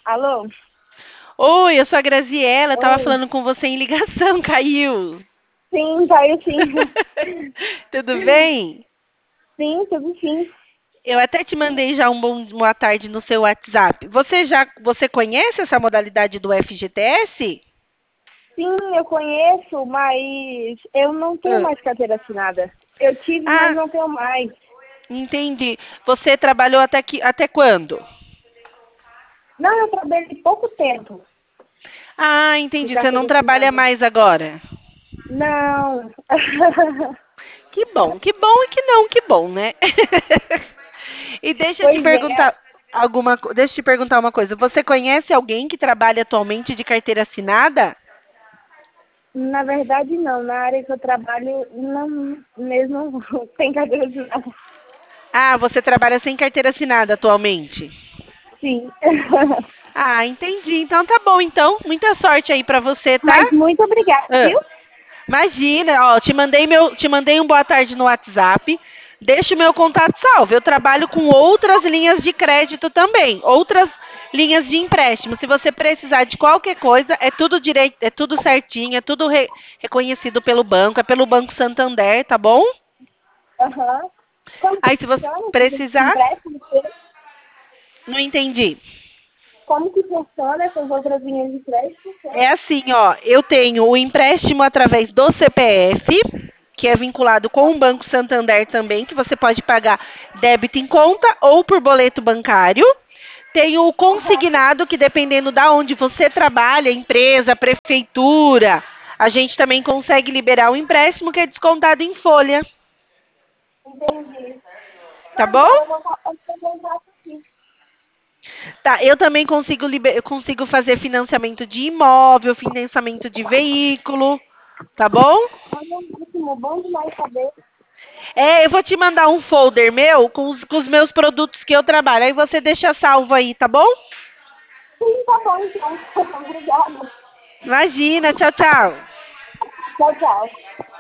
Alô? Oi, eu sou a Graziella, tava Oi. falando com você em ligação, caiu. Sim, saiu sim. Tudo bem? Sim, tudo sim. Eu até te mandei já um bom boa tarde no seu WhatsApp. Você conhece essa modalidade do FGTS? Sim, eu conheço, mas eu não tenho Ah, mais carteira assinada. Eu tive, mas ah, não tenho mais. entendi. Você trabalhou até quando? Não, eu trabalhei pouco tempo Ah, de entendi. Você não carteira trabalha assinada. mais agora. Não. Que bom e que bom, né? E deixa eu te Pois é. perguntar deixa eu te perguntar uma coisa. Você conhece alguém que trabalha atualmente de carteira assinada? Na verdade, não. Na área que eu trabalho, não mesmo tem carteira assinada. Ah, você trabalha sem carteira assinada atualmente? Sim. Ah, entendi. Então tá bom, então. Muita sorte aí pra você, tá? Mas muito obrigada, Ah, viu? imagina, ó, te mandei um boa tarde no WhatsApp. Deixa o meu contato salvo. Eu trabalho com outras linhas de crédito também, outras linhas de empréstimo. Se você precisar de qualquer coisa, é tudo direito, é tudo certinho, é tudo reconhecido pelo banco, é pelo Banco Santander, tá bom? Aham. Como que Aí se você funciona esse precisar, empréstimo? não entendi. Como que funciona essas outras linhas de crédito? É assim, ó, eu tenho o empréstimo através do CPF, que é vinculado com o Banco Santander também, que você pode pagar débito em conta ou por boleto bancário. Tenho o Aham, consignado, que dependendo da onde você trabalha, empresa, prefeitura, a gente também consegue liberar o empréstimo que é descontado em folha, entendi. tá Não, bom? então eu vou aqui. Tá, eu também eu consigo fazer financiamento de imóvel, financiamento de veículo, tá bom? Olha, ótimo, bom demais saber. É, eu vou te mandar um folder meu com os meus produtos que eu trabalho. Aí você deixa salvo aí, tá bom? Sim, tá bom então. Obrigada. Imagina, tchau, tchau. Tchau, tchau.